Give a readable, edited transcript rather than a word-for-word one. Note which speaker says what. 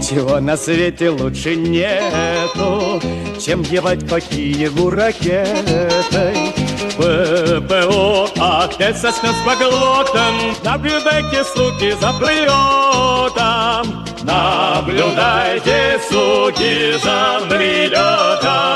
Speaker 1: Ничего на свете лучше нету, чем ебать по Киеву ракетой. ППО опять соснет с поглотом. Наблюдайте, суки, за прилетом. Наблюдайте, суки, за прилетом.